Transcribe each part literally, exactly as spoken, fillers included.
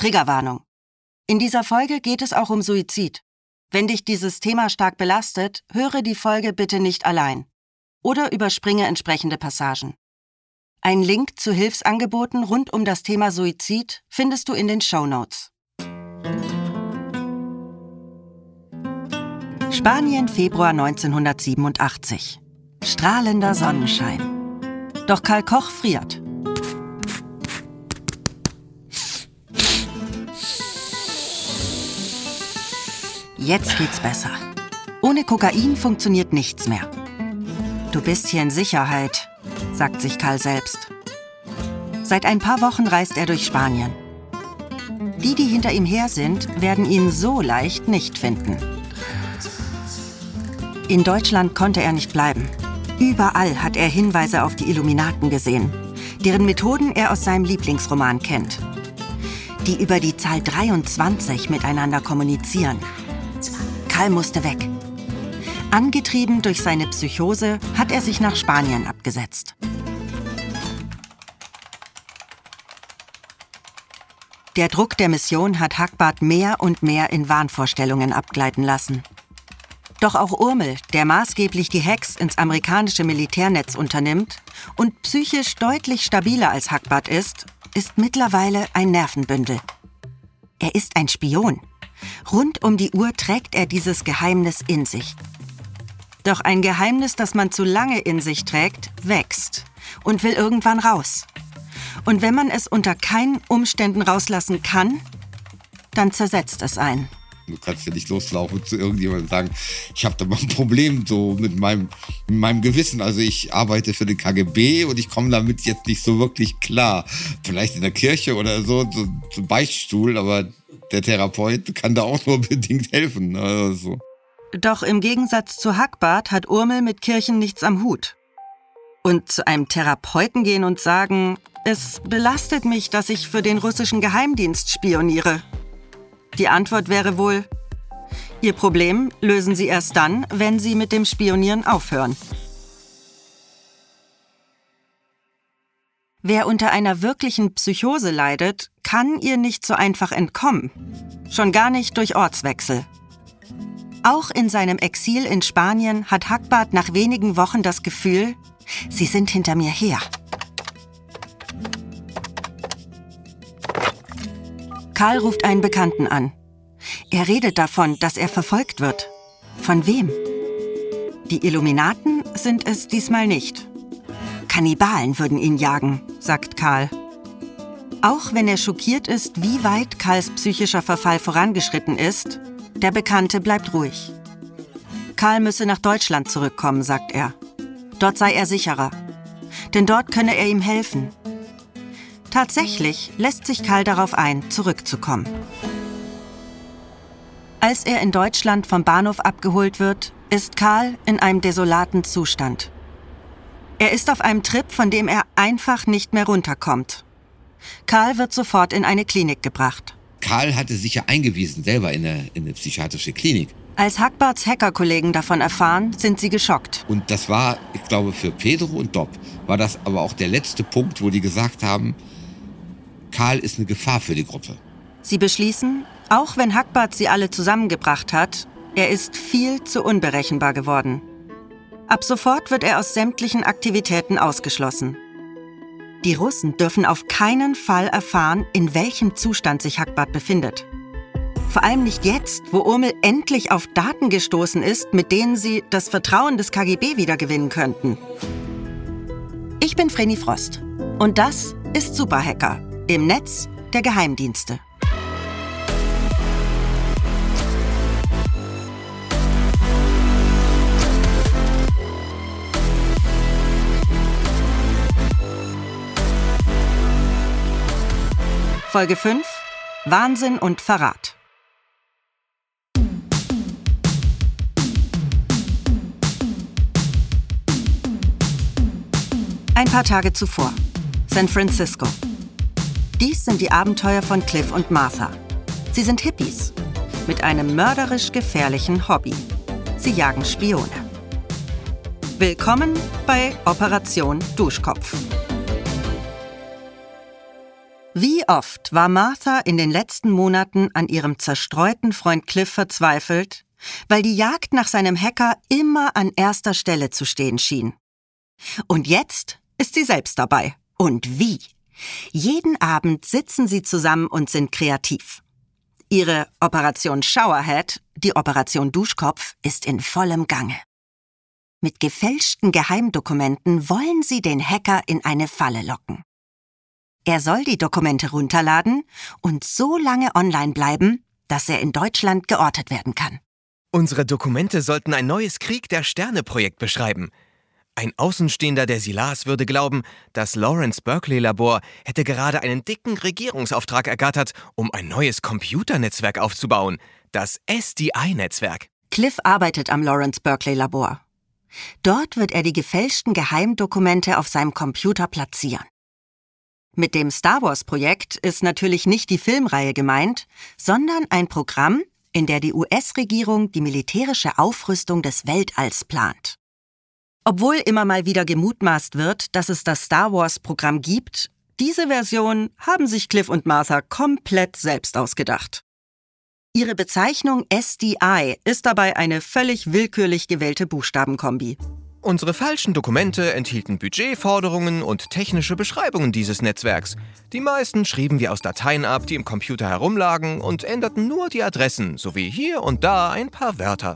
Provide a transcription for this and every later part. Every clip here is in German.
Triggerwarnung. In dieser Folge geht es auch um Suizid. Wenn dich dieses Thema stark belastet, höre die Folge bitte nicht allein oder überspringe entsprechende Passagen. Einen Link zu Hilfsangeboten rund um das Thema Suizid findest du in den Shownotes. Spanien, Februar neunzehnhundertsiebenundachtzig. Strahlender Sonnenschein. Doch Karl Koch friert. Jetzt geht's besser. Ohne Kokain funktioniert nichts mehr. Du bist hier in Sicherheit, sagt sich Karl selbst. Seit ein paar Wochen reist er durch Spanien. Die, die hinter ihm her sind, werden ihn so leicht nicht finden. In Deutschland konnte er nicht bleiben. Überall hat er Hinweise auf die Illuminaten gesehen, deren Methoden er aus seinem Lieblingsroman kennt. Die über die Zahl dreiundzwanzig miteinander kommunizieren. Karl musste weg. Angetrieben durch seine Psychose hat er sich nach Spanien abgesetzt. Der Druck der Mission hat Hagbart mehr und mehr in Wahnvorstellungen abgleiten lassen. Doch auch Urmel, der maßgeblich die Hacks ins amerikanische Militärnetz unternimmt und psychisch deutlich stabiler als Hagbart ist, ist mittlerweile ein Nervenbündel. Er ist ein Spion. Rund um die Uhr trägt er dieses Geheimnis in sich. Doch ein Geheimnis, das man zu lange in sich trägt, wächst und will irgendwann raus. Und wenn man es unter keinen Umständen rauslassen kann, dann zersetzt es einen. Du kannst ja nicht loslaufen zu irgendjemandem und sagen, ich habe da mal ein Problem so mit meinem, mit meinem Gewissen. Also ich arbeite für den K G B und ich komme damit jetzt nicht so wirklich klar. Vielleicht in der Kirche oder so, so zum Beichtstuhl, aber der Therapeut kann da auch nur bedingt helfen. Also. Doch im Gegensatz zu Hagbart hat Urmel mit Kirchen nichts am Hut. Und zu einem Therapeuten gehen und sagen, es belastet mich, dass ich für den russischen Geheimdienst spioniere. Die Antwort wäre wohl, Ihr Problem lösen Sie erst dann, wenn Sie mit dem Spionieren aufhören. Wer unter einer wirklichen Psychose leidet, kann ihr nicht so einfach entkommen. Schon gar nicht durch Ortswechsel. Auch in seinem Exil in Spanien hat Hagbart nach wenigen Wochen das Gefühl, sie sind hinter mir her. Karl ruft einen Bekannten an. Er redet davon, dass er verfolgt wird. Von wem? Die Illuminaten sind es diesmal nicht. Kannibalen würden ihn jagen, sagt Karl. Auch wenn er schockiert ist, wie weit Karls psychischer Verfall vorangeschritten ist, der Bekannte bleibt ruhig. Karl müsse nach Deutschland zurückkommen, sagt er. Dort sei er sicherer. Denn dort könne er ihm helfen. Tatsächlich lässt sich Karl darauf ein, zurückzukommen. Als er in Deutschland vom Bahnhof abgeholt wird, ist Karl in einem desolaten Zustand. Er ist auf einem Trip, von dem er einfach nicht mehr runterkommt. Karl wird sofort in eine Klinik gebracht. Karl hatte sich ja eingewiesen, selber in eine, in eine psychiatrische Klinik. Als Hagbarts Hackerkollegen davon erfahren, sind sie geschockt. Und das war, ich glaube, für Pedro und Dob war das aber auch der letzte Punkt, wo die gesagt haben, Karl ist eine Gefahr für die Gruppe. Sie beschließen, auch wenn Hagbart sie alle zusammengebracht hat, er ist viel zu unberechenbar geworden. Ab sofort wird er aus sämtlichen Aktivitäten ausgeschlossen. Die Russen dürfen auf keinen Fall erfahren, in welchem Zustand sich Hagbart befindet. Vor allem nicht jetzt, wo Urmel endlich auf Daten gestoßen ist, mit denen sie das Vertrauen des K G B wiedergewinnen könnten. Ich bin Vreni Frost und das ist Superhacker im Netz der Geheimdienste. Folge fünf: Wahnsinn und Verrat. Ein paar Tage zuvor. San Francisco. Dies sind die Abenteuer von Cliff und Martha. Sie sind Hippies mit einem mörderisch gefährlichen Hobby. Sie jagen Spione. Willkommen bei Operation Duschkopf. Wie oft war Martha in den letzten Monaten an ihrem zerstreuten Freund Cliff verzweifelt, weil die Jagd nach seinem Hacker immer an erster Stelle zu stehen schien. Und jetzt ist sie selbst dabei. Und wie? Jeden Abend sitzen sie zusammen und sind kreativ. Ihre Operation Showerhead, die Operation Duschkopf, ist in vollem Gange. Mit gefälschten Geheimdokumenten wollen sie den Hacker in eine Falle locken. Er soll die Dokumente runterladen und so lange online bleiben, dass er in Deutschland geortet werden kann. Unsere Dokumente sollten ein neues Krieg der Sterne-Projekt beschreiben. Ein Außenstehender, der sie las, würde glauben, das Lawrence Berkeley Labor hätte gerade einen dicken Regierungsauftrag ergattert, um ein neues Computernetzwerk aufzubauen, das S D I-Netzwerk. Cliff arbeitet am Lawrence Berkeley Labor. Dort wird er die gefälschten Geheimdokumente auf seinem Computer platzieren. Mit dem Star Wars-Projekt ist natürlich nicht die Filmreihe gemeint, sondern ein Programm, in der die U S-Regierung die militärische Aufrüstung des Weltalls plant. Obwohl immer mal wieder gemutmaßt wird, dass es das Star Wars-Programm gibt, diese Version haben sich Cliff und Martha komplett selbst ausgedacht. Ihre Bezeichnung S D I ist dabei eine völlig willkürlich gewählte Buchstabenkombi. Unsere falschen Dokumente enthielten Budgetforderungen und technische Beschreibungen dieses Netzwerks. Die meisten schrieben wir aus Dateien ab, die im Computer herumlagen, und änderten nur die Adressen, sowie hier und da ein paar Wörter.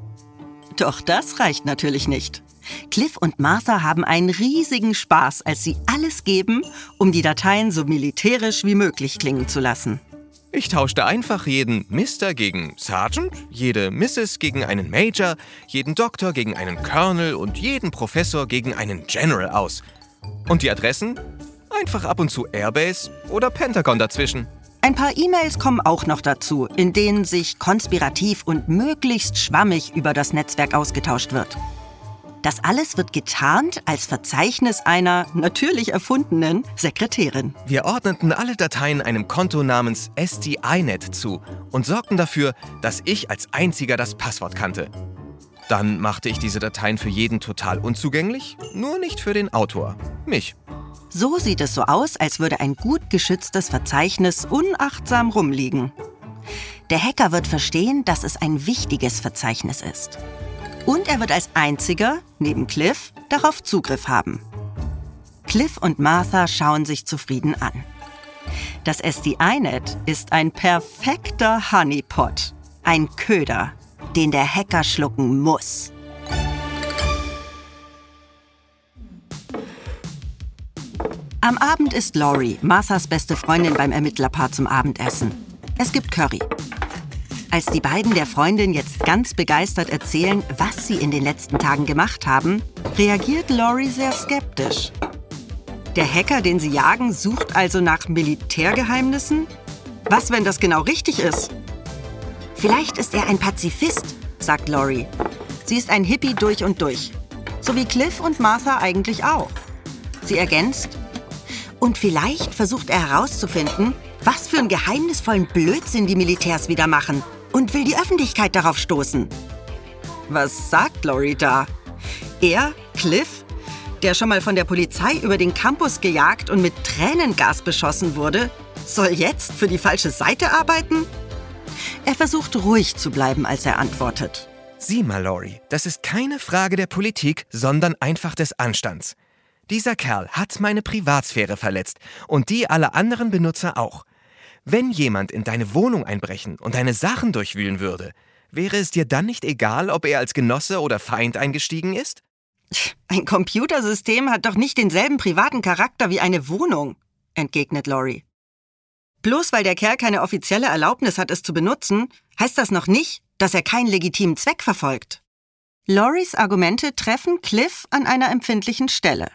Doch das reicht natürlich nicht. Cliff und Martha haben einen riesigen Spaß, als sie alles geben, um die Dateien so militärisch wie möglich klingen zu lassen. Ich tauschte einfach jeden Mister gegen Sergeant, jede Misses gegen einen Major, jeden Doktor gegen einen Colonel und jeden Professor gegen einen General aus. Und die Adressen? Einfach ab und zu Airbase oder Pentagon dazwischen. Ein paar E-Mails kommen auch noch dazu, in denen sich konspirativ und möglichst schwammig über das Netzwerk ausgetauscht wird. Das alles wird getarnt als Verzeichnis einer natürlich erfundenen Sekretärin. Wir ordneten alle Dateien einem Konto namens S D I Net zu und sorgten dafür, dass ich als einziger das Passwort kannte. Dann machte ich diese Dateien für jeden total unzugänglich, nur nicht für den Autor, mich. So sieht es so aus, als würde ein gut geschütztes Verzeichnis unachtsam rumliegen. Der Hacker wird verstehen, dass es ein wichtiges Verzeichnis ist. Und er wird als einziger, neben Cliff, darauf Zugriff haben. Cliff und Martha schauen sich zufrieden an. Das S D I Net ist ein perfekter Honeypot. Ein Köder, den der Hacker schlucken muss. Am Abend ist Laurie, Marthas beste Freundin, beim Ermittlerpaar zum Abendessen. Es gibt Curry. Als die beiden der Freundin jetzt ganz begeistert erzählen, was sie in den letzten Tagen gemacht haben, reagiert Laurie sehr skeptisch. Der Hacker, den sie jagen, sucht also nach Militärgeheimnissen? Was, wenn das genau richtig ist? Vielleicht ist er ein Pazifist, sagt Laurie. Sie ist ein Hippie durch und durch. So wie Cliff und Martha eigentlich auch. Sie ergänzt: Und vielleicht versucht er herauszufinden, was für einen geheimnisvollen Blödsinn die Militärs wieder machen, und will die Öffentlichkeit darauf stoßen. Was sagt Laurie da? Er, Cliff, der schon mal von der Polizei über den Campus gejagt und mit Tränengas beschossen wurde, soll jetzt für die falsche Seite arbeiten? Er versucht ruhig zu bleiben, als er antwortet. Sieh mal, Laurie, das ist keine Frage der Politik, sondern einfach des Anstands. Dieser Kerl hat meine Privatsphäre verletzt und die aller anderen Benutzer auch. Wenn jemand in deine Wohnung einbrechen und deine Sachen durchwühlen würde, wäre es dir dann nicht egal, ob er als Genosse oder Feind eingestiegen ist? Ein Computersystem hat doch nicht denselben privaten Charakter wie eine Wohnung, entgegnet Laurie. Bloß weil der Kerl keine offizielle Erlaubnis hat, es zu benutzen, heißt das noch nicht, dass er keinen legitimen Zweck verfolgt. Lauries Argumente treffen Cliff an einer empfindlichen Stelle.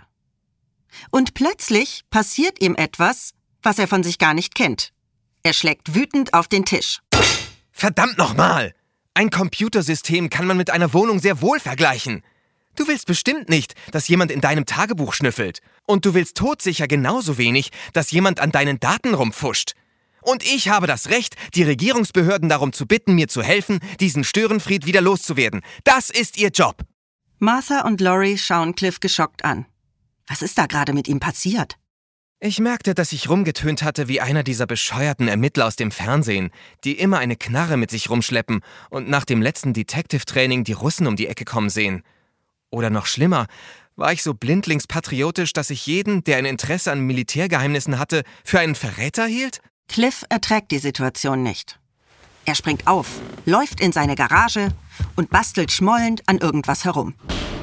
Und plötzlich passiert ihm etwas, was er von sich gar nicht kennt. Er schlägt wütend auf den Tisch. Verdammt nochmal! Ein Computersystem kann man mit einer Wohnung sehr wohl vergleichen. Du willst bestimmt nicht, dass jemand in deinem Tagebuch schnüffelt. Und du willst todsicher genauso wenig, dass jemand an deinen Daten rumfuscht. Und ich habe das Recht, die Regierungsbehörden darum zu bitten, mir zu helfen, diesen Störenfried wieder loszuwerden. Das ist ihr Job. Martha und Laurie schauen Cliff geschockt an. Was ist da gerade mit ihm passiert? Ich merkte, dass ich rumgetönt hatte wie einer dieser bescheuerten Ermittler aus dem Fernsehen, die immer eine Knarre mit sich rumschleppen und nach dem letzten Detective-Training die Russen um die Ecke kommen sehen. Oder noch schlimmer, war ich so blindlings patriotisch, dass ich jeden, der ein Interesse an Militärgeheimnissen hatte, für einen Verräter hielt? Cliff erträgt die Situation nicht. Er springt auf, läuft in seine Garage und bastelt schmollend an irgendwas herum.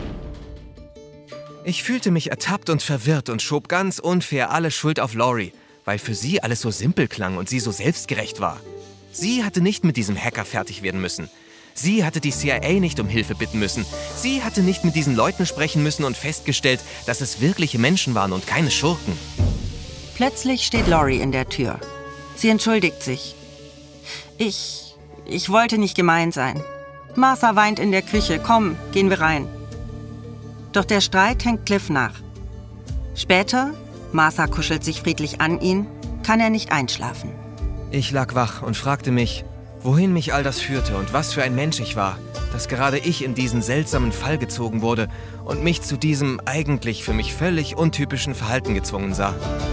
Ich fühlte mich ertappt und verwirrt und schob ganz unfair alle Schuld auf Laurie, weil für sie alles so simpel klang und sie so selbstgerecht war. Sie hatte nicht mit diesem Hacker fertig werden müssen. Sie hatte die C I A nicht um Hilfe bitten müssen. Sie hatte nicht mit diesen Leuten sprechen müssen und festgestellt, dass es wirkliche Menschen waren und keine Schurken. Plötzlich steht Laurie in der Tür. Sie entschuldigt sich. Ich... ich wollte nicht gemein sein. Martha weint in der Küche. Komm, gehen wir rein. Doch der Streit hängt Cliff nach. Später, Martha kuschelt sich friedlich an ihn, kann er nicht einschlafen. Ich lag wach und fragte mich, wohin mich all das führte und was für ein Mensch ich war, dass gerade ich in diesen seltsamen Fall gezogen wurde und mich zu diesem eigentlich für mich völlig untypischen Verhalten gezwungen sah.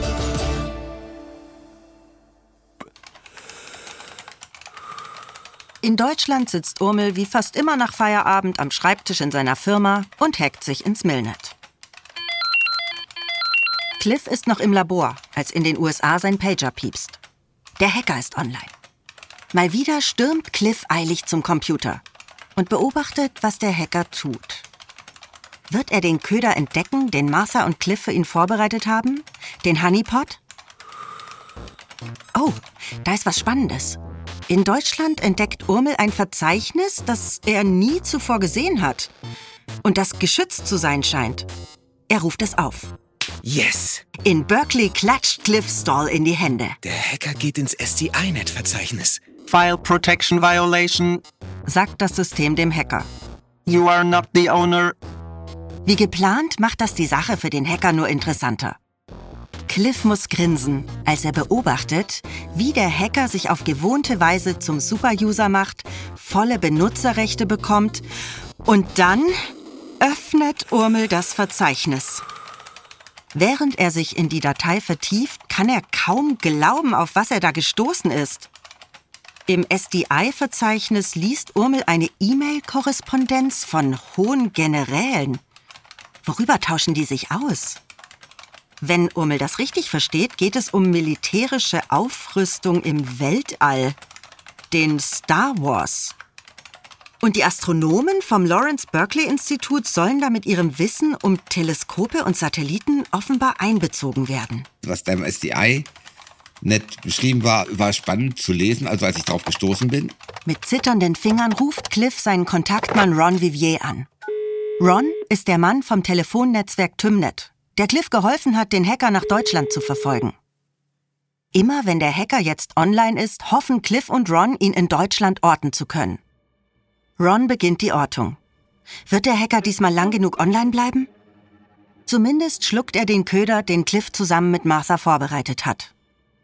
In Deutschland sitzt Urmel wie fast immer nach Feierabend am Schreibtisch in seiner Firma und hackt sich ins Mailnet. Cliff ist noch im Labor, als in den U S A sein Pager piepst. Der Hacker ist online. Mal wieder stürmt Cliff eilig zum Computer und beobachtet, was der Hacker tut. Wird er den Köder entdecken, den Martha und Cliff für ihn vorbereitet haben? Den Honeypot? Oh, da ist was Spannendes. In Deutschland entdeckt Urmel ein Verzeichnis, das er nie zuvor gesehen hat und das geschützt zu sein scheint. Er ruft es auf. Yes! In Berkeley klatscht Cliff Stall in die Hände. Der Hacker geht ins S D I Net-Verzeichnis. File Protection Violation, sagt das System dem Hacker. You are not the owner. Wie geplant macht das die Sache für den Hacker nur interessanter. Cliff muss grinsen, als er beobachtet, wie der Hacker sich auf gewohnte Weise zum Superuser macht, volle Benutzerrechte bekommt und dann öffnet Urmel das Verzeichnis. Während er sich in die Datei vertieft, kann er kaum glauben, auf was er da gestoßen ist. Im S D I-Verzeichnis liest Urmel eine E-Mail-Korrespondenz von hohen Generälen. Worüber tauschen die sich aus? Wenn Urmel das richtig versteht, geht es um militärische Aufrüstung im Weltall, den Star Wars. Und die Astronomen vom Lawrence Berkeley Institut sollen da mit ihrem Wissen um Teleskope und Satelliten offenbar einbezogen werden. Was da im S D I-Net beschrieben war, war spannend zu lesen, also als ich drauf gestoßen bin. Mit zitternden Fingern ruft Cliff seinen Kontaktmann Ron Vivier an. Ron ist der Mann vom Telefonnetzwerk Tymnet, der Cliff geholfen hat, den Hacker nach Deutschland zu verfolgen. Immer wenn der Hacker jetzt online ist, hoffen Cliff und Ron, ihn in Deutschland orten zu können. Ron beginnt die Ortung. Wird der Hacker diesmal lang genug online bleiben? Zumindest schluckt er den Köder, den Cliff zusammen mit Martha vorbereitet hat.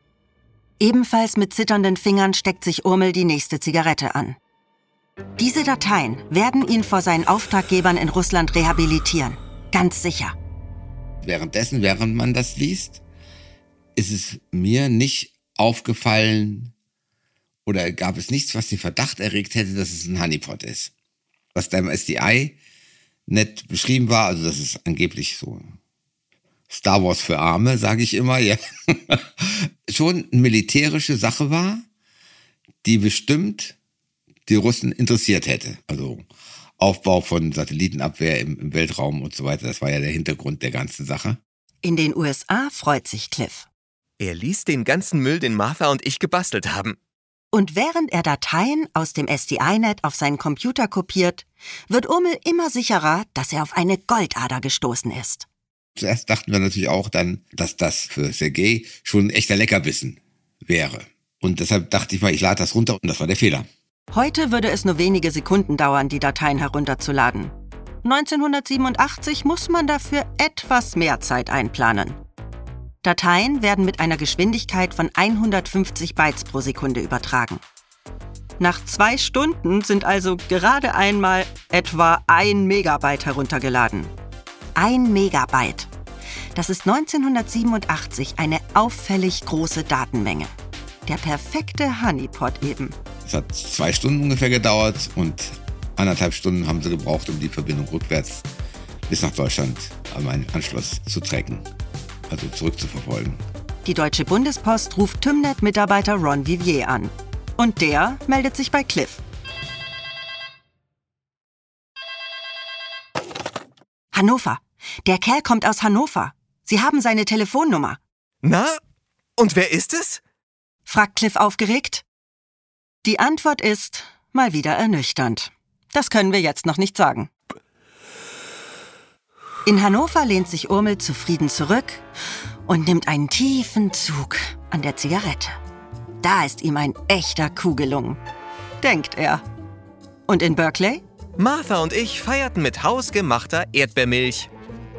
Ebenfalls mit zitternden Fingern steckt sich Urmel die nächste Zigarette an. Diese Dateien werden ihn vor seinen Auftraggebern in Russland rehabilitieren. Ganz sicher. Währenddessen, während man das liest, ist es mir nicht aufgefallen oder gab es nichts, was den Verdacht erregt hätte, dass es ein Honeypot ist. Was da im S D I-Net beschrieben war, also das ist angeblich so Star Wars für Arme, sage ich immer, ja, schon eine militärische Sache war, die bestimmt die Russen interessiert hätte. Also Aufbau von Satellitenabwehr im, im Weltraum und so weiter. Das war ja der Hintergrund der ganzen Sache. In den U S A freut sich Cliff. Er liest den ganzen Müll, den Martha und ich gebastelt haben. Und während er Dateien aus dem S D I-Net auf seinen Computer kopiert, wird Urmel immer sicherer, dass er auf eine Goldader gestoßen ist. Zuerst dachten wir natürlich auch dann, dass das für Sergei schon ein echter Leckerbissen wäre. Und deshalb dachte ich mal, ich lade das runter und das war der Fehler. Heute würde es nur wenige Sekunden dauern, die Dateien herunterzuladen. neunzehnhundertsiebenundachtzig muss man dafür etwas mehr Zeit einplanen. Dateien werden mit einer Geschwindigkeit von hundertfünfzig Bytes pro Sekunde übertragen. Nach zwei Stunden sind also gerade einmal etwa ein Megabyte heruntergeladen. Ein Megabyte. Das ist neunzehnhundertsiebenundachtzig eine auffällig große Datenmenge. Der perfekte Honeypot eben. Es hat zwei Stunden ungefähr gedauert und anderthalb Stunden haben sie gebraucht, um die Verbindung rückwärts bis nach Deutschland an meinen Anschluss zu tracken, also zurückzuverfolgen. Die Deutsche Bundespost ruft Tymnet-Mitarbeiter Ron Vivier an. Und der meldet sich bei Cliff. Hannover. Der Kerl kommt aus Hannover. Sie haben seine Telefonnummer. Na? Und wer ist es? Fragt Cliff aufgeregt. Die Antwort ist mal wieder ernüchternd. Das können wir jetzt noch nicht sagen. In Hannover lehnt sich Urmel zufrieden zurück und nimmt einen tiefen Zug an der Zigarette. Da ist ihm ein echter Coup gelungen, denkt er. Und in Berkeley? Martha und ich feierten mit hausgemachter Erdbeermilch.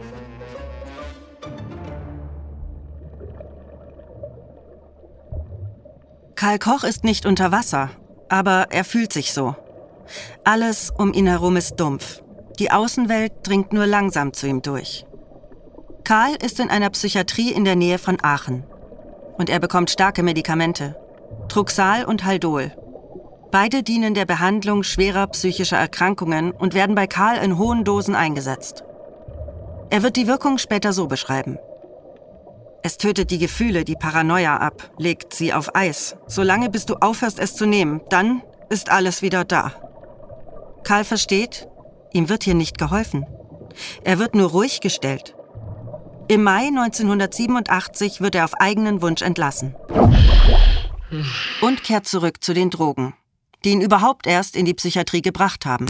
Karl Koch ist nicht unter Wasser, aber er fühlt sich so. Alles um ihn herum ist dumpf. Die Außenwelt dringt nur langsam zu ihm durch. Karl ist in einer Psychiatrie in der Nähe von Aachen. Und er bekommt starke Medikamente. Truxal und Haldol. Beide dienen der Behandlung schwerer psychischer Erkrankungen und werden bei Karl in hohen Dosen eingesetzt. Er wird die Wirkung später so beschreiben. Es tötet die Gefühle, die Paranoia ab, legt sie auf Eis. Solange bis du aufhörst, es zu nehmen, dann ist alles wieder da. Karl versteht, ihm wird hier nicht geholfen. Er wird nur ruhig gestellt. Im Mai neunzehnhundertsiebenundachtzig wird er auf eigenen Wunsch entlassen. Und kehrt zurück zu den Drogen, die ihn überhaupt erst in die Psychiatrie gebracht haben.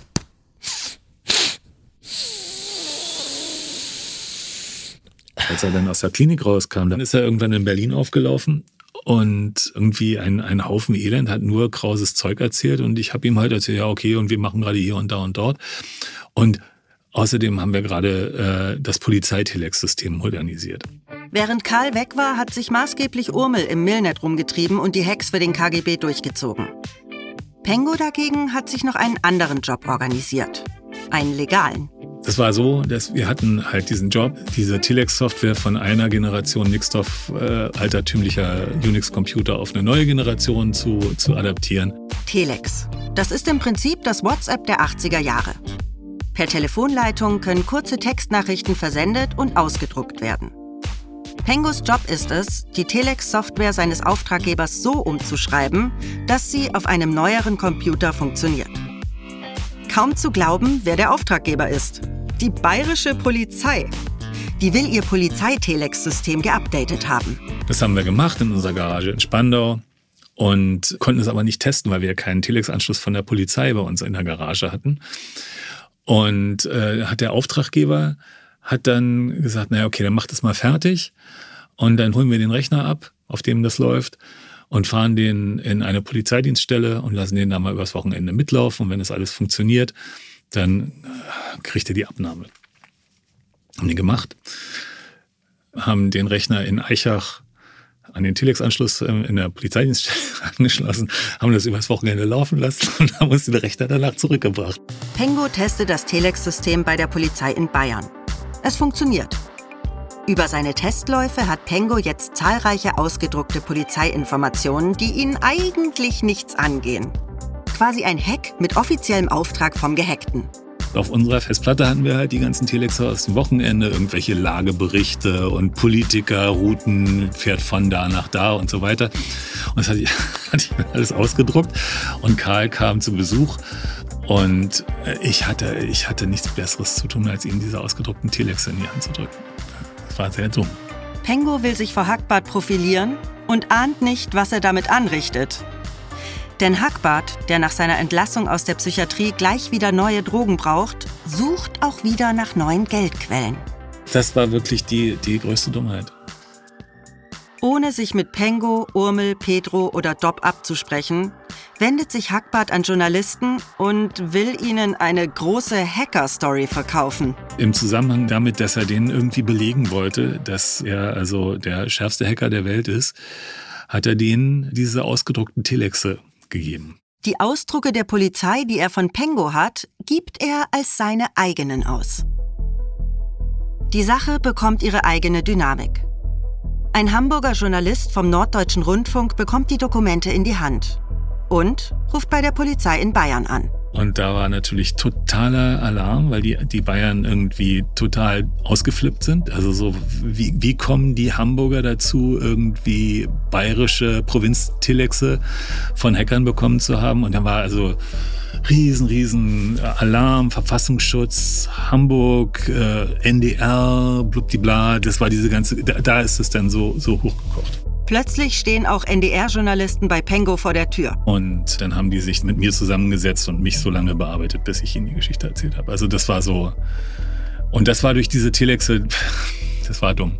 Als er dann aus der Klinik rauskam, dann ist er irgendwann in Berlin aufgelaufen und irgendwie ein, ein Haufen Elend hat nur krauses Zeug erzählt und ich habe ihm halt erzählt, ja okay, und wir machen gerade hier und da und dort. Und außerdem haben wir gerade äh, das Polizeitelex-System modernisiert. Während Karl weg war, hat sich maßgeblich Urmel im Milnet rumgetrieben und die Hacks für den K G B durchgezogen. Pengo dagegen hat sich noch einen anderen Job organisiert. Einen legalen. Das war so, dass wir hatten halt diesen Job, diese Telex-Software von einer Generation Nixdorf äh, altertümlicher Unix-Computer auf eine neue Generation zu, zu adaptieren. Telex. Das ist im Prinzip das WhatsApp der achtziger Jahre. Per Telefonleitung können kurze Textnachrichten versendet und ausgedruckt werden. Pengos Job ist es, die Telex-Software seines Auftraggebers so umzuschreiben, dass sie auf einem neueren Computer funktioniert. Kaum zu glauben, wer der Auftraggeber ist. Die bayerische Polizei. Die will ihr Polizeitelex-System geupdatet haben. Das haben wir gemacht in unserer Garage in Spandau und konnten es aber nicht testen, weil wir keinen Telex-Anschluss von der Polizei bei uns in der Garage hatten. Und äh, hat der Auftraggeber hat dann gesagt, naja, okay, dann macht das mal fertig und dann holen wir den Rechner ab, auf dem das läuft und fahren den in eine Polizeidienststelle und lassen den da mal übers Wochenende mitlaufen und wenn das alles funktioniert, dann äh, kriegt er die Abnahme. Haben den gemacht, haben den Rechner in Aichach an den Telex-Anschluss in der Polizeidienststelle angeschlossen, haben das übers Wochenende laufen lassen und haben uns den Rechner danach zurückgebracht. Pengo testet das Telex-System bei der Polizei in Bayern. Es funktioniert. Über seine Testläufe hat Pengo jetzt zahlreiche ausgedruckte Polizeiinformationen, die ihn eigentlich nichts angehen. Quasi ein Hack mit offiziellem Auftrag vom Gehackten. Auf unserer Festplatte hatten wir halt die ganzen Telexer aus dem Wochenende, irgendwelche Lageberichte und Politikerrouten, fährt von da nach da und so weiter. Und das hatte ich, hatte ich mir alles ausgedruckt und Karl kam zu Besuch und ich hatte, ich hatte nichts Besseres zu tun, als ihm diese ausgedruckten Telexer in die Hand zu drücken. Das war sehr dumm. Pengo will sich vor Hackbart profilieren und ahnt nicht, was er damit anrichtet. Denn Hackbart, der nach seiner Entlassung aus der Psychiatrie gleich wieder neue Drogen braucht, sucht auch wieder nach neuen Geldquellen. Das war wirklich die, die größte Dummheit. Ohne sich mit Pengo, Urmel, Pedro oder Dob abzusprechen, wendet sich Hackbart an Journalisten und will ihnen eine große Hacker-Story verkaufen. Im Zusammenhang damit, dass er denen irgendwie belegen wollte, dass er also der schärfste Hacker der Welt ist, hat er denen diese ausgedruckten Telexe gegeben. Die Ausdrucke der Polizei, die er von Pengo hat, gibt er als seine eigenen aus. Die Sache bekommt ihre eigene Dynamik. Ein Hamburger Journalist vom Norddeutschen Rundfunk bekommt die Dokumente in die Hand und ruft bei der Polizei in Bayern an. Und da war natürlich totaler Alarm, weil die, die Bayern irgendwie total ausgeflippt sind. Also so, wie, wie kommen die Hamburger dazu, irgendwie bayerische Provinz-Telexe von Hackern bekommen zu haben? Und dann war also riesen, riesen Alarm, Verfassungsschutz, Hamburg, äh, N D R, blubdibla. Das war diese ganze, da, da ist es dann so, so hochgekocht. Plötzlich stehen auch N D R-Journalisten bei Pengo vor der Tür. Und dann haben die sich mit mir zusammengesetzt und mich so lange bearbeitet, bis ich ihnen die Geschichte erzählt habe. Also das war so... Und das war durch diese Telexe... Das war dumm.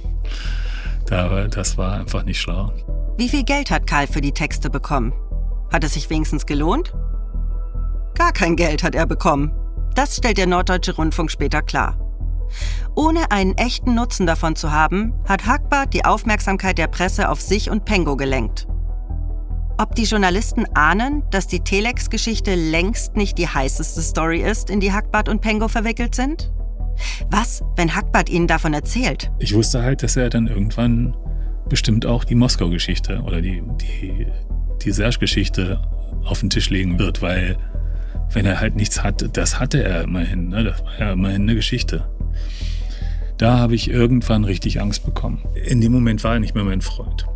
Das war einfach nicht schlau. Wie viel Geld hat Karl für die Texte bekommen? Hat es sich wenigstens gelohnt? Gar kein Geld hat er bekommen. Das stellt der Norddeutsche Rundfunk später klar. Ohne einen echten Nutzen davon zu haben, hat Hagbard die Aufmerksamkeit der Presse auf sich und Pengo gelenkt. Ob die Journalisten ahnen, dass die Telex-Geschichte längst nicht die heißeste Story ist, in die Hagbard und Pengo verwickelt sind? Was, wenn Hagbard ihnen davon erzählt? Ich wusste halt, dass er dann irgendwann bestimmt auch die Moskau-Geschichte oder die, die, die Serge-Geschichte auf den Tisch legen wird, weil wenn er halt nichts hat, das hatte er immerhin, ne? Das war ja immerhin eine Geschichte. Da habe ich irgendwann richtig Angst bekommen. In dem Moment war er nicht mehr mein Freund.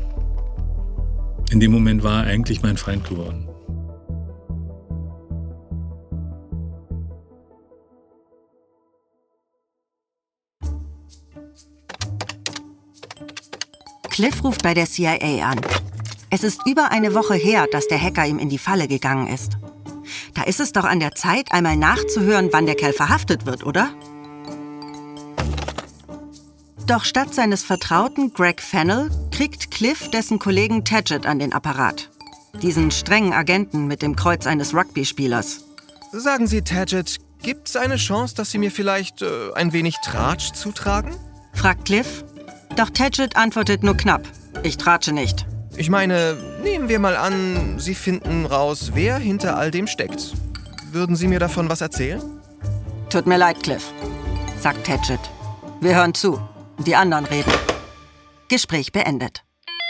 In dem Moment war er eigentlich mein Feind geworden. Cliff ruft bei der C I A an. Es ist über eine Woche her, dass der Hacker ihm in die Falle gegangen ist. Da ist es doch an der Zeit, einmal nachzuhören, wann der Kerl verhaftet wird, oder? Doch statt seines Vertrauten Greg Fennell kriegt Cliff dessen Kollegen Tadgett an den Apparat. Diesen strengen Agenten mit dem Kreuz eines Rugby-Spielers. Sagen Sie, Tadgett, gibt's eine Chance, dass Sie mir vielleicht äh, ein wenig Tratsch zutragen? Fragt Cliff. Doch Tadgett antwortet nur knapp. Ich tratsche nicht. Ich meine, nehmen wir mal an, Sie finden raus, wer hinter all dem steckt. Würden Sie mir davon was erzählen? Tut mir leid, Cliff, sagt Tadgett. Wir hören zu. Die anderen reden. Gespräch beendet.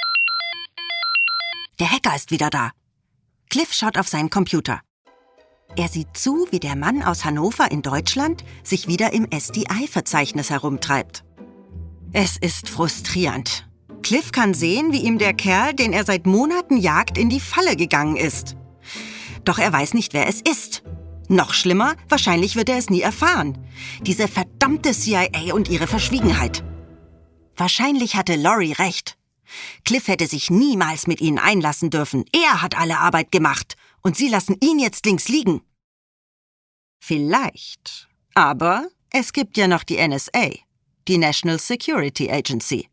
Der Hacker ist wieder da. Cliff schaut auf seinen Computer. Er sieht zu, wie der Mann aus Hannover in Deutschland sich wieder im S D I-Verzeichnis herumtreibt. Es ist frustrierend. Cliff kann sehen, wie ihm der Kerl, den er seit Monaten jagt, in die Falle gegangen ist. Doch er weiß nicht, wer es ist. Noch schlimmer, wahrscheinlich wird er es nie erfahren. Diese verdammte C I A und ihre Verschwiegenheit. Wahrscheinlich hatte Laurie recht. Cliff hätte sich niemals mit ihnen einlassen dürfen. Er hat alle Arbeit gemacht und sie lassen ihn jetzt links liegen. Vielleicht. Aber es gibt ja noch die N S A, die National Security Agency.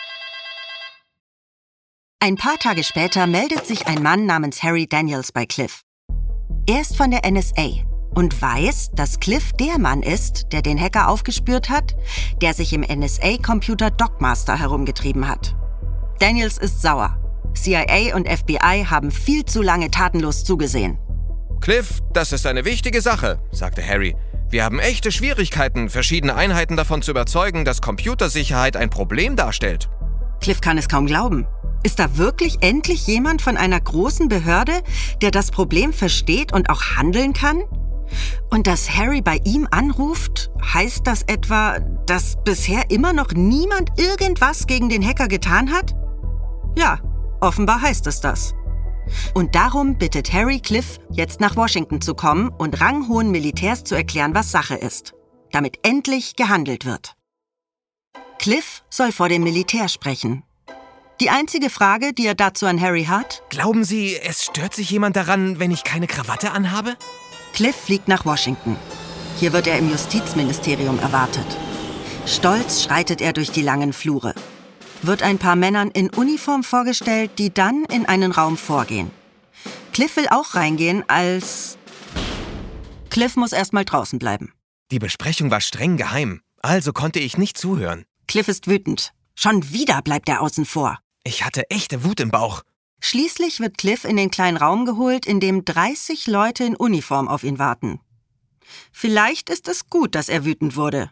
Ein paar Tage später meldet sich ein Mann namens Harry Daniels bei Cliff. Er ist von der N S A und weiß, dass Cliff der Mann ist, der den Hacker aufgespürt hat, der sich im N S A-Computer Dogmaster herumgetrieben hat. Daniels ist sauer. C I A und F B I haben viel zu lange tatenlos zugesehen. Cliff, das ist eine wichtige Sache, sagte Harry. Wir haben echte Schwierigkeiten, verschiedene Einheiten davon zu überzeugen, dass Computersicherheit ein Problem darstellt. Cliff kann es kaum glauben. Ist da wirklich endlich jemand von einer großen Behörde, der das Problem versteht und auch handeln kann? Und dass Harry bei ihm anruft, heißt das etwa, dass bisher immer noch niemand irgendwas gegen den Hacker getan hat? Ja, offenbar heißt es das. Und darum bittet Harry Cliff, jetzt nach Washington zu kommen und ranghohen Militärs zu erklären, was Sache ist, damit endlich gehandelt wird. Cliff soll vor dem Militär sprechen. Die einzige Frage, die er dazu an Harry hat: Glauben Sie, es stört sich jemand daran, wenn ich keine Krawatte anhabe? Cliff fliegt nach Washington. Hier wird er im Justizministerium erwartet. Stolz schreitet er durch die langen Flure. Wird ein paar Männern in Uniform vorgestellt, die dann in einen Raum vorgehen. Cliff will auch reingehen, als... Cliff muss erst mal draußen bleiben. Die Besprechung war streng geheim, also konnte ich nicht zuhören. Cliff ist wütend. Schon wieder bleibt er außen vor. Ich hatte echte Wut im Bauch. Schließlich wird Cliff in den kleinen Raum geholt, in dem dreißig Leute in Uniform auf ihn warten. Vielleicht ist es gut, dass er wütend wurde.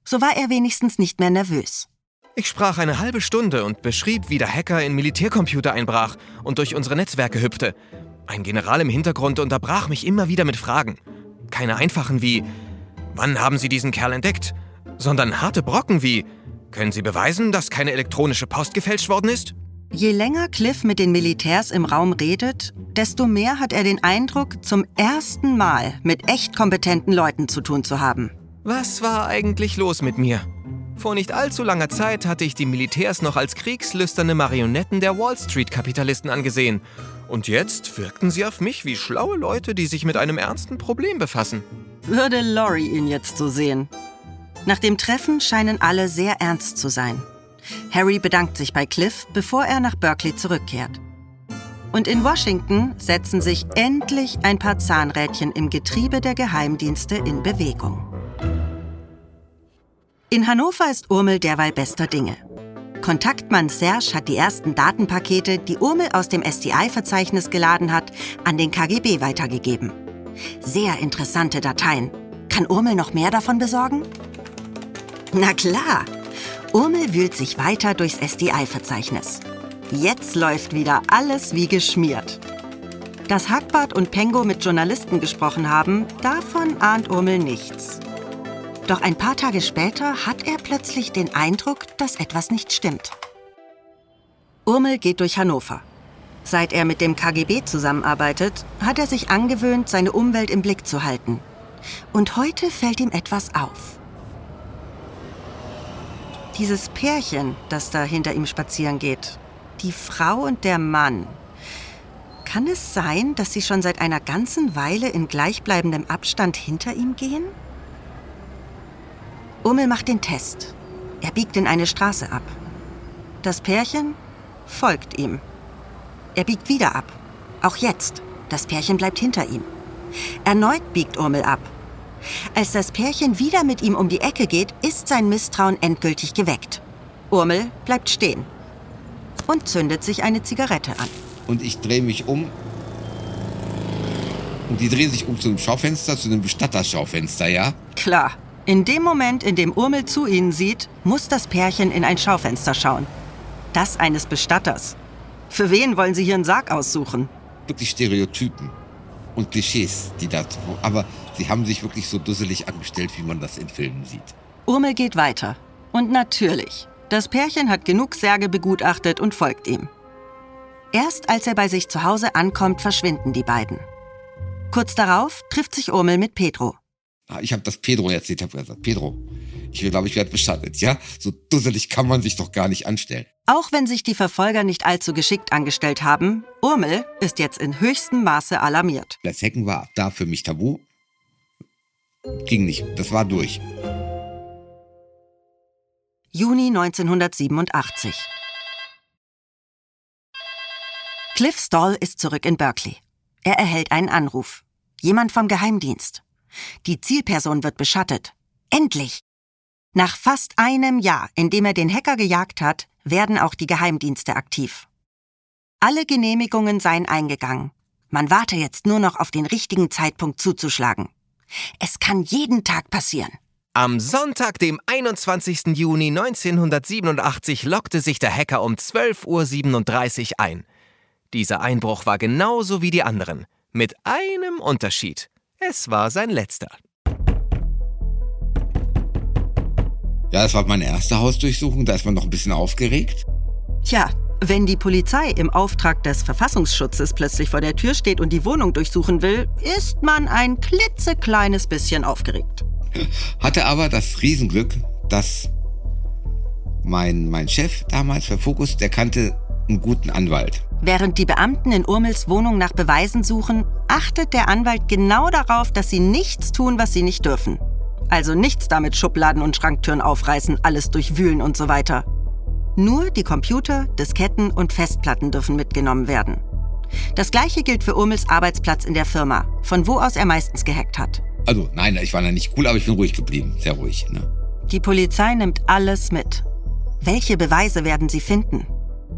So war er wenigstens nicht mehr nervös. Ich sprach eine halbe Stunde und beschrieb, wie der Hacker in Militärcomputer einbrach und durch unsere Netzwerke hüpfte. Ein General im Hintergrund unterbrach mich immer wieder mit Fragen. Keine einfachen wie, wann haben Sie diesen Kerl entdeckt? Sondern harte Brocken wie, können Sie beweisen, dass keine elektronische Post gefälscht worden ist? Je länger Cliff mit den Militärs im Raum redet, desto mehr hat er den Eindruck, zum ersten Mal mit echt kompetenten Leuten zu tun zu haben. Was war eigentlich los mit mir? Vor nicht allzu langer Zeit hatte ich die Militärs noch als kriegslüsterne Marionetten der Wall-Street-Kapitalisten angesehen. Und jetzt wirkten sie auf mich wie schlaue Leute, die sich mit einem ernsten Problem befassen. Würde Laurie ihn jetzt so sehen? Nach dem Treffen scheinen alle sehr ernst zu sein. Harry bedankt sich bei Cliff, bevor er nach Berkeley zurückkehrt. Und in Washington setzen sich endlich ein paar Zahnrädchen im Getriebe der Geheimdienste in Bewegung. In Hannover ist Urmel derweil bester Dinge. Kontaktmann Serge hat die ersten Datenpakete, die Urmel aus dem S D I-Verzeichnis geladen hat, an den K G B weitergegeben. Sehr interessante Dateien. Kann Urmel noch mehr davon besorgen? Na klar! Urmel wühlt sich weiter durchs S D I-Verzeichnis. Jetzt läuft wieder alles wie geschmiert. Dass Hagbart und Pengo mit Journalisten gesprochen haben, davon ahnt Urmel nichts. Doch ein paar Tage später hat er plötzlich den Eindruck, dass etwas nicht stimmt. Urmel geht durch Hannover. Seit er mit dem K G B zusammenarbeitet, hat er sich angewöhnt, seine Umwelt im Blick zu halten. Und heute fällt ihm etwas auf. Dieses Pärchen, das da hinter ihm spazieren geht, die Frau und der Mann. Kann es sein, dass sie schon seit einer ganzen Weile in gleichbleibendem Abstand hinter ihm gehen? Urmel macht den Test. Er biegt in eine Straße ab. Das Pärchen folgt ihm. Er biegt wieder ab. Auch jetzt. Das Pärchen bleibt hinter ihm. Erneut biegt Urmel ab. Als das Pärchen wieder mit ihm um die Ecke geht, ist sein Misstrauen endgültig geweckt. Urmel bleibt stehen und zündet sich eine Zigarette an. Und ich drehe mich um. Und die drehen sich um zu einem Schaufenster, zu einem Bestatterschaufenster, ja? Klar. In dem Moment, in dem Urmel zu ihnen sieht, muss das Pärchen in ein Schaufenster schauen. Das eines Bestatters. Für wen wollen sie hier einen Sarg aussuchen? Wirklich Stereotypen und Klischees, die dazu. Aber sie haben sich wirklich so dusselig angestellt, wie man das in Filmen sieht. Urmel geht weiter. Und natürlich, das Pärchen hat genug Särge begutachtet und folgt ihm. Erst als er bei sich zu Hause ankommt, verschwinden die beiden. Kurz darauf trifft sich Urmel mit Pedro. Ich habe das Pedro erzählt, habe gesagt, Pedro, ich glaube, ich werde bestattet, ja? So dusselig kann man sich doch gar nicht anstellen. Auch wenn sich die Verfolger nicht allzu geschickt angestellt haben, Urmel ist jetzt in höchstem Maße alarmiert. Das Hacken war ab da für mich tabu. Ging nicht, das war durch. Juni neunzehnhundertsiebenundachtzig. Cliff Stoll ist zurück in Berkeley. Er erhält einen Anruf. Jemand vom Geheimdienst. Die Zielperson wird beschattet. Endlich! Nach fast einem Jahr, in dem er den Hacker gejagt hat, werden auch die Geheimdienste aktiv. Alle Genehmigungen seien eingegangen. Man warte jetzt nur noch auf den richtigen Zeitpunkt zuzuschlagen. Es kann jeden Tag passieren. Am Sonntag, dem einundzwanzigsten Juni neunzehnhundertsiebenundachtzig, loggte sich der Hacker um zwölf Uhr siebenunddreißig ein. Dieser Einbruch war genauso wie die anderen, mit einem Unterschied. Es war sein letzter. Ja, das war meine erste Hausdurchsuchung, da ist man noch ein bisschen aufgeregt. Tja, wenn die Polizei im Auftrag des Verfassungsschutzes plötzlich vor der Tür steht und die Wohnung durchsuchen will, ist man ein klitzekleines bisschen aufgeregt. Hatte aber das Riesenglück, dass mein, mein Chef damals für Focus, der kannte einen guten Anwalt. Während die Beamten in Urmels Wohnung nach Beweisen suchen, achtet der Anwalt genau darauf, dass sie nichts tun, was sie nicht dürfen. Also nichts damit Schubladen und Schranktüren aufreißen, alles durchwühlen und so weiter. Nur die Computer, Disketten und Festplatten dürfen mitgenommen werden. Das Gleiche gilt für Urmels Arbeitsplatz in der Firma, von wo aus er meistens gehackt hat. Also nein, ich war da nicht cool, aber ich bin ruhig geblieben, sehr ruhig. Ne? Die Polizei nimmt alles mit. Welche Beweise werden sie finden?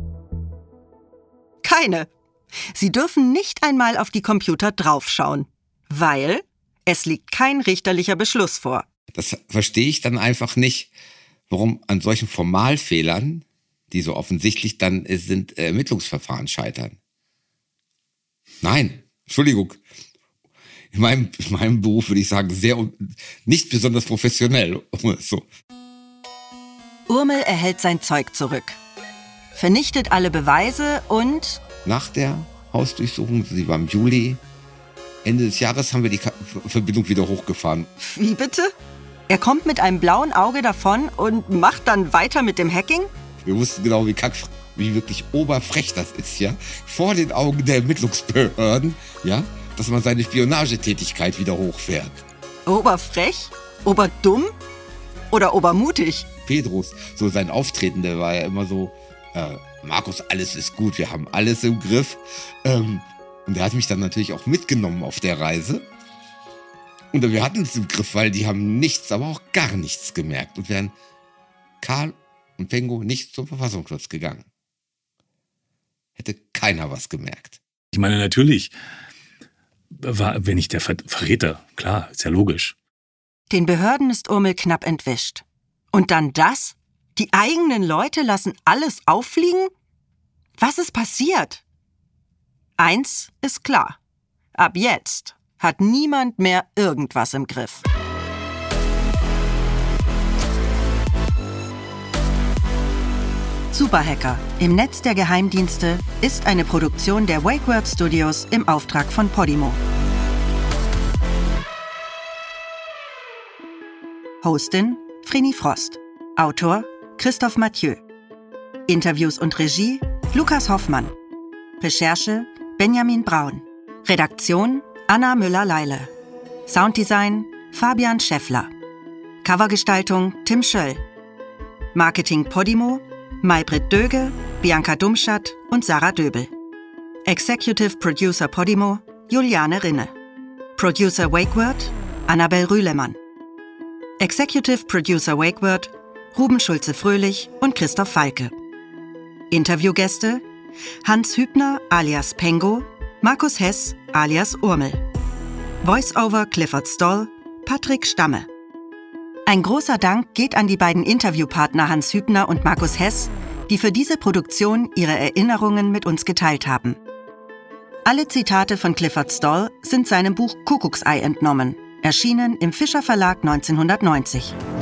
Keine. Sie dürfen nicht einmal auf die Computer draufschauen, weil es liegt kein richterlicher Beschluss vor. Das verstehe ich dann einfach nicht, warum an solchen Formalfehlern, die so offensichtlich dann sind, Ermittlungsverfahren scheitern. Nein, Entschuldigung. In meinem, in meinem Beruf würde ich sagen, sehr nicht besonders professionell. So. Urmel erhält sein Zeug zurück, vernichtet alle Beweise und... Nach der Hausdurchsuchung, sie war im Juli, Ende des Jahres, haben wir die Verbindung wieder hochgefahren. Wie bitte? Er kommt mit einem blauen Auge davon und macht dann weiter mit dem Hacking? Wir wussten genau, wie kack, wie wirklich oberfrech das ist, ja, vor den Augen der Ermittlungsbehörden, ja, dass man seine Spionagetätigkeit wieder hochfährt. Oberfrech? Oberdumm? Oder obermutig? Pedros, so sein Auftreten, der war ja immer so, äh, Markus, alles ist gut, wir haben alles im Griff. Ähm, und er hat mich dann natürlich auch mitgenommen auf der Reise. Und wir hatten es im Griff, weil die haben nichts, aber auch gar nichts gemerkt und wären Karl und Pengo nicht zum Verfassungsschutz gegangen. Hätte keiner was gemerkt. Ich meine, natürlich war, wenn ich der Ver- Verräter, klar, ist ja logisch. Den Behörden ist Urmel knapp entwischt. Und dann das? Die eigenen Leute lassen alles auffliegen? Was ist passiert? Eins ist klar. Ab jetzt hat niemand mehr irgendwas im Griff. Superhacker im Netz der Geheimdienste ist eine Produktion der WakeWord Studios im Auftrag von Podimo. Hostin Vreni Frost. Autor Christoph Mathieu. Interviews und Regie Lukas Hoffmann. Recherche Benjamin Braun. Redaktion Anna Müller-Leile. Sounddesign Fabian Schäffler. Covergestaltung Tim Schöll. Marketing Podimo Maybrit Döge, Bianca Dumschat und Sarah Döbel. Executive Producer Podimo Juliane Rinne. Producer WakeWord Annabel Rühlemann. Executive Producer WakeWord Ruben Schulze-Fröhlich und Christoph Falke. Interviewgäste Hans Hübner alias Pengo, Markus Hess alias Urmel. Voice-over Clifford Stoll, Patrick Stamme. Ein großer Dank geht an die beiden Interviewpartner Hans Hübner und Markus Hess, die für diese Produktion ihre Erinnerungen mit uns geteilt haben. Alle Zitate von Clifford Stoll sind seinem Buch Kuckucksei entnommen, erschienen im Fischer Verlag neunzehnhundertneunzig.